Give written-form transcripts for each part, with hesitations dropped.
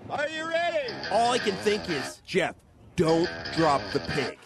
Are you ready? All I can think is, Jeff, don't drop the pig.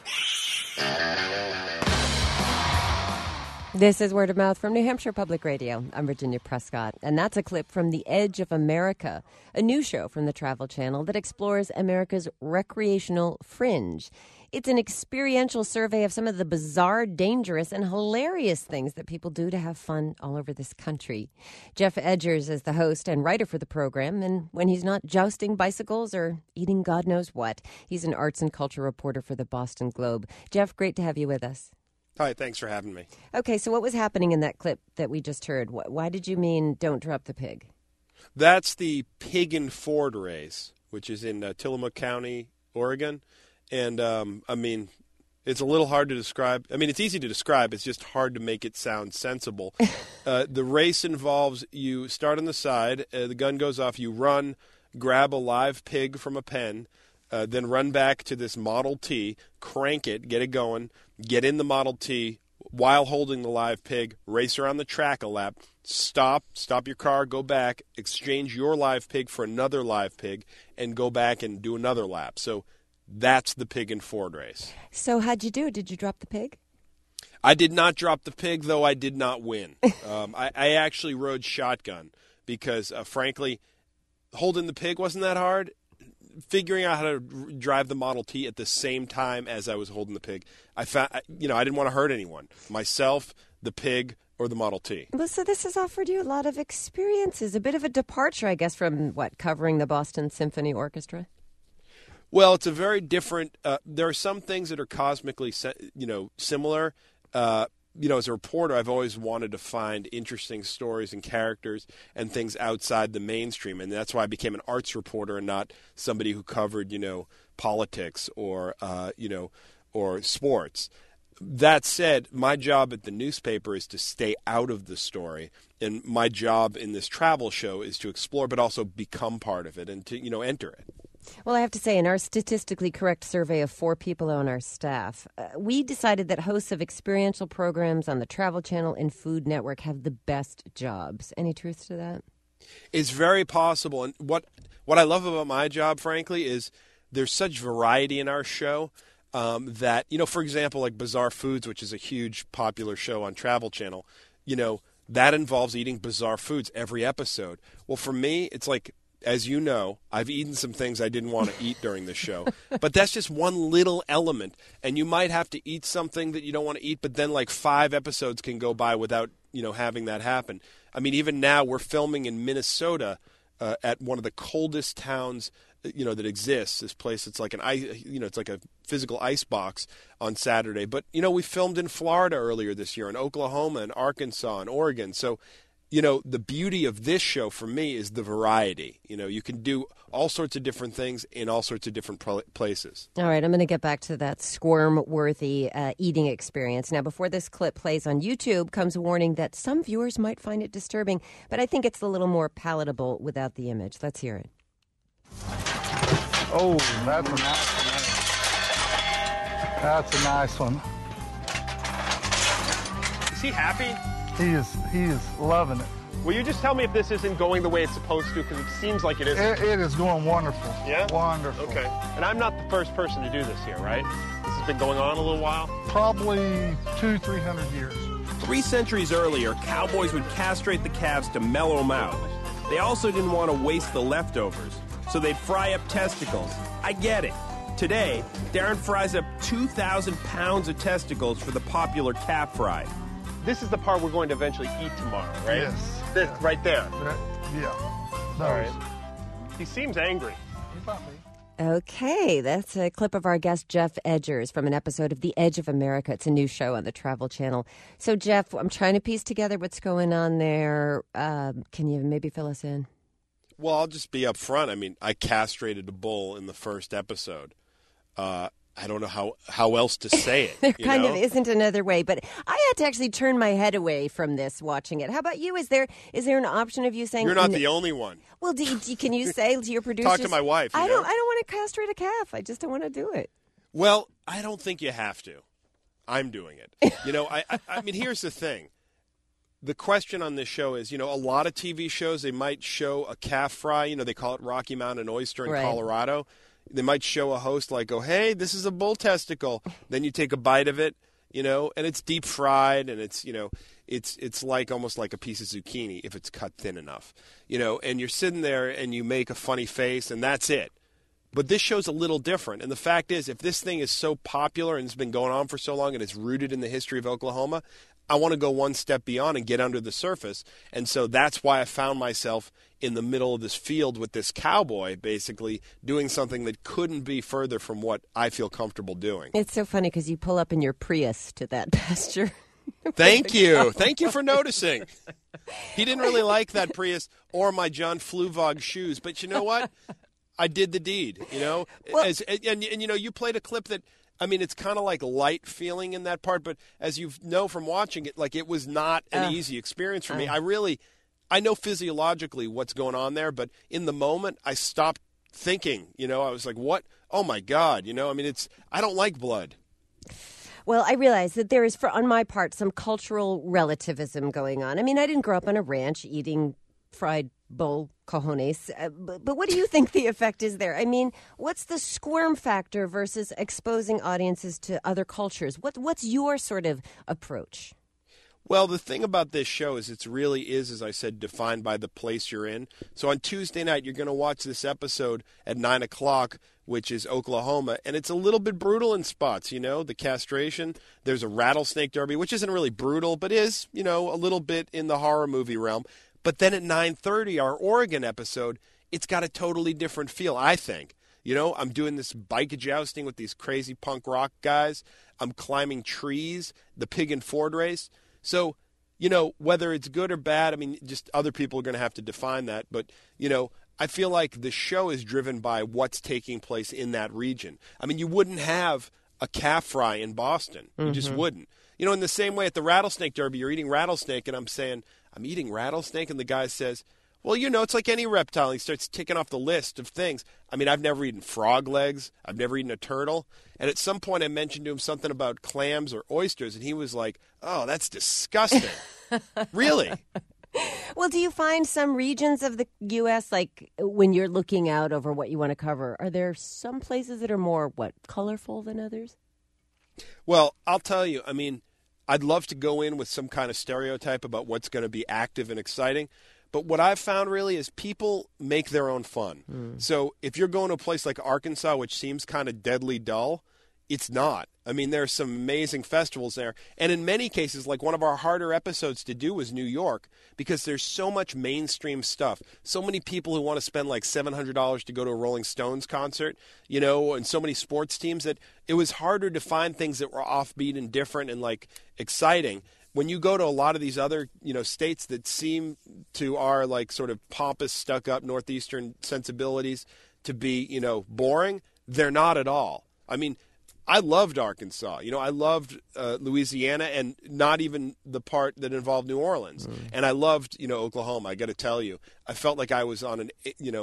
This is Word of Mouth from New Hampshire Public Radio. I'm Virginia Prescott, and that's a clip from The Edge of America, a new show from the Travel Channel that explores America's recreational fringe. It's an experiential survey of some of the bizarre, dangerous, and hilarious things that people do to have fun all over this country. Jeff Edgers is the host and writer for the program, and when he's not jousting bicycles or eating God knows what, he's an arts and culture reporter for the Boston Globe. Jeff, great to have you with us. Hi, thanks for having me. Okay, so what was happening in that clip that we just heard? Why did you mean don't drop the pig? That's the Pig and Ford race, which is in Tillamook County, Oregon. And, it's a little hard to describe. I mean, it's easy to describe. It's just hard to make it sound sensible. The race involves you start on the side, the gun goes off, you run, grab a live pig from a pen, then run back to this Model T, crank it, get it going, get in the Model T while holding the live pig, race around the track a lap, stop your car, go back, exchange your live pig for another live pig, and go back and do another lap. So that's the Pig and Ford race. So how'd you do? Did you drop the pig? I did not drop the pig, though I did not win. I actually rode shotgun because, frankly, holding the pig wasn't that hard. Figuring out how to drive the Model T at the same time as I was holding the pig, I found, I didn't want to hurt anyone. Myself, the pig, or the Model T. Well, so this has offered you a lot of experiences, a bit of a departure, I guess, from, covering the Boston Symphony Orchestra? Well, it's a very different, there are some things that are cosmically, similar. As a reporter, I've always wanted to find interesting stories and characters and things outside the mainstream. And that's why I became an arts reporter and not somebody who covered, politics or sports. That said, my job at the newspaper is to stay out of the story. And my job in this travel show is to explore, but also become part of it and to, enter it. Well, I have to say, in our statistically correct survey of 4 people on our staff, we decided that hosts of experiential programs on the Travel Channel and Food Network have the best jobs. Any truth to that? It's very possible. And what I love about my job, frankly, is there's such variety in our show that, for example, like Bizarre Foods, which is a huge popular show on Travel Channel, that involves eating bizarre foods every episode. Well, for me, it's like, as you know, I've eaten some things I didn't want to eat during the show. But that's just one little element. And you might have to eat something that you don't want to eat, but then 5 episodes can go by without, having that happen. I mean, even now we're filming in Minnesota at one of the coldest towns, that exists. This place, it's like it's like a physical ice box on Saturday. But, we filmed in Florida earlier this year, in Oklahoma and Arkansas and Oregon. So, the beauty of this show for me is the variety. You can do all sorts of different things in all sorts of different places. All right, I'm going to get back to that squirm-worthy eating experience. Now, before this clip plays on YouTube comes a warning that some viewers might find it disturbing, but I think it's a little more palatable without the image. Let's hear it. Oh, that's a nice one. That's a nice one. Is he happy? He is loving it. Will you just tell me if this isn't going the way it's supposed to? Because it seems like it isn't. It is going wonderful. Yeah? Wonderful. Okay. And I'm not the first person to do this here, right? This has been going on a little while? Probably 200-300 years. 3 centuries earlier, cowboys would castrate the calves to mellow them out. They also didn't want to waste the leftovers, so they'd fry up testicles. I get it. Today, Darren fries up 2,000 pounds of testicles for the popular calf fry. This is the part we're going to eventually eat tomorrow, right? Yes. This, right there. Yeah. All right. He seems angry. Okay, that's a clip of our guest Jeff Edgers from an episode of The Edge of America. It's a new show on the Travel Channel. So, Jeff, I'm trying to piece together what's going on there. Can you maybe fill us in? Well, I'll just be up front. I mean, I castrated a bull in the first episode. I don't know how else to say it. There kind of isn't another way, but I had to actually turn my head away from this watching it. How about you? Is there an option of you saying you're not the only one? Well, can you say to your producers? Talk to my wife. I don't want to castrate a calf. I just don't want to do it. Well, I don't think you have to. I'm doing it. I mean, here's the thing. the question on this show is, a lot of TV shows, they might show a calf fry. They call it Rocky Mountain oyster in Right. Colorado. They might show a host like, oh, hey, this is a bull testicle. Then you take a bite of it, and it's deep fried, and it's, it's like almost like a piece of zucchini if it's cut thin enough, and you're sitting there and you make a funny face and that's it. But this show's a little different. And the fact is, if this thing is so popular and it's been going on for so long and it's rooted in the history of Oklahoma, I want to go one step beyond and get under the surface. And so that's why I found myself in the middle of this field with this cowboy, basically doing something that couldn't be further from what I feel comfortable doing. It's so funny because you pull up in your Prius to that pasture. Thank you. Thank you for noticing. He didn't really like that Prius or my John Fluvog shoes. But you know what? I did the deed, Well, and you played a clip that, it's kind of like light feeling in that part, but as you know from watching it, like it was not an easy experience for me. I know physiologically what's going on there, but in the moment I stopped thinking, I was like, what? Oh my God. I don't like blood. Well, I realize that there is, on my part, some cultural relativism going on. I didn't grow up on a ranch eating fried bull cojones, but what do you think the effect is there? What's the squirm factor versus exposing audiences to other cultures? What's your sort of approach? Well, the thing about this show is it really is, as I said, defined by the place you're in. So on Tuesday night, you're going to watch this episode at 9 o'clock, which is Oklahoma, and it's a little bit brutal in spots, the castration. There's a rattlesnake derby, which isn't really brutal, but is, a little bit in the horror movie realm. But then at 9:30, our Oregon episode, it's got a totally different feel, I think. I'm doing this bike jousting with these crazy punk rock guys. I'm climbing trees, the pig and Ford race. So, whether it's good or bad, just other people are going to have to define that. But, I feel like the show is driven by what's taking place in that region. You wouldn't have a calf fry in Boston. You just wouldn't. In the same way at the rattlesnake derby, you're eating rattlesnake, and I'm saying, I'm eating rattlesnake, and the guy says, well, it's like any reptile. He starts ticking off the list of things. I've never eaten frog legs. I've never eaten a turtle. And at some point I mentioned to him something about clams or oysters, and he was like, oh, that's disgusting. Really? Well, do you find some regions of the U.S., like when you're looking out over what you want to cover, are there some places that are more, colorful than others? Well, I'll tell you, I'd love to go in with some kind of stereotype about what's going to be active and exciting. But what I've found really is people make their own fun. So if you're going to a place like Arkansas, which seems kind of deadly dull, it's not. There are some amazing festivals there. And in many cases, like one of our harder episodes to do was New York, because there's so much mainstream stuff. So many people who want to spend like $700 to go to a Rolling Stones concert, and so many sports teams that it was harder to find things that were offbeat and different and like exciting. When you go to a lot of these other, states that seem to our like sort of pompous, stuck-up Northeastern sensibilities to be, boring, they're not at all. I loved Arkansas. I loved Louisiana, and not even the part that involved New Orleans. And I loved, Oklahoma. I got to tell you, I felt like I was on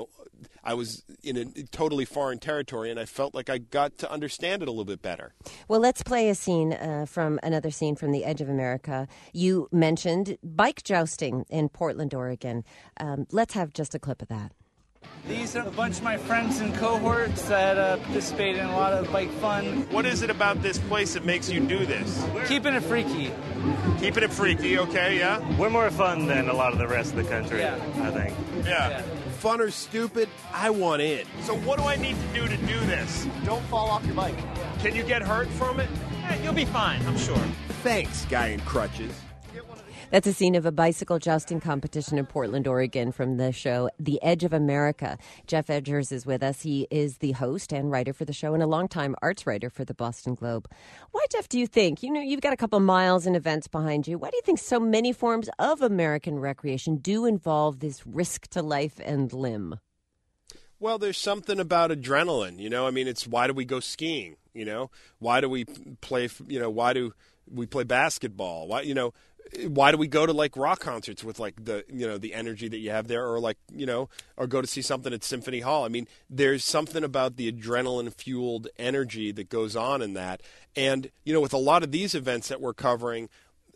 I was in a totally foreign territory, and I felt like I got to understand it a little bit better. Well, let's play a scene from another scene from The Edge of America. You mentioned bike jousting in Portland, Oregon. Let's have just a clip of that. These are a bunch of my friends and cohorts that participate in a lot of bike fun. What is it about this place that makes you do this? Keeping it freaky. Keeping it freaky, okay, yeah? We're more fun than a lot of the rest of the country, I think. Yeah. Fun or stupid, I want in. So what do I need to do this? Don't fall off your bike. Can you get hurt from it? You'll be fine, I'm sure. Thanks, guy in crutches. That's a scene of a bicycle jousting competition in Portland, Oregon from the show The Edge of America. Jeff Edgers is with us. He is the host and writer for the show and a longtime arts writer for the Boston Globe. Why, Jeff, do you think, you've got a couple miles and events behind you. Why do you think so many forms of American recreation do involve this risk to life and limb? Well, there's something about adrenaline, it's why do we go skiing, Why do we play, why do we play basketball? Why do we go to like rock concerts with like the the energy that you have there, or like or go to see something at Symphony Hall? There's something about the adrenaline fueled energy that goes on in that, and with a lot of these events that we're covering,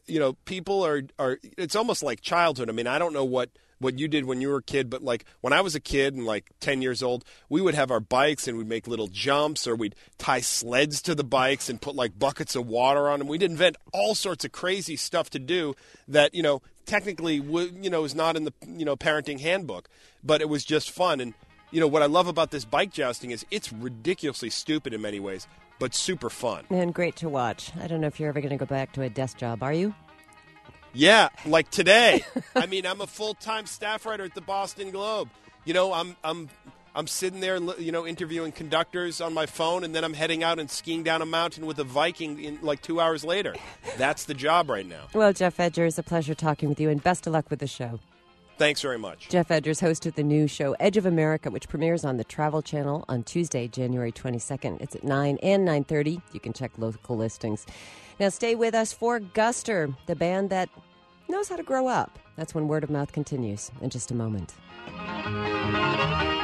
people are it's almost like childhood. I mean, I don't know what you did when you were a kid, but like when I was a kid and like 10 years old, we would have our bikes and we'd make little jumps, or we'd tie sleds to the bikes and put like buckets of water on them. We'd invent all sorts of crazy stuff to do that, technically, is not in the, parenting handbook, but it was just fun. And, what I love about this bike jousting is it's ridiculously stupid in many ways, but super fun. And great to watch. I don't know if you're ever going to go back to a desk job, are you? Yeah, like today. I mean, I'm a full-time staff writer at the Boston Globe. I'm sitting there, interviewing conductors on my phone, and then I'm heading out and skiing down a mountain with a Viking in like 2 hours later. That's the job right now. Well, Jeff Edgers, a pleasure talking with you, and best of luck with the show. Thanks very much. Jeff Edgers hosted the new show Edge of America, which premieres on the Travel Channel on Tuesday, January 22nd. It's at 9 and 9:30. You can check local listings. Now stay with us for Guster, the band that knows how to grow up. That's when Word of Mouth continues in just a moment.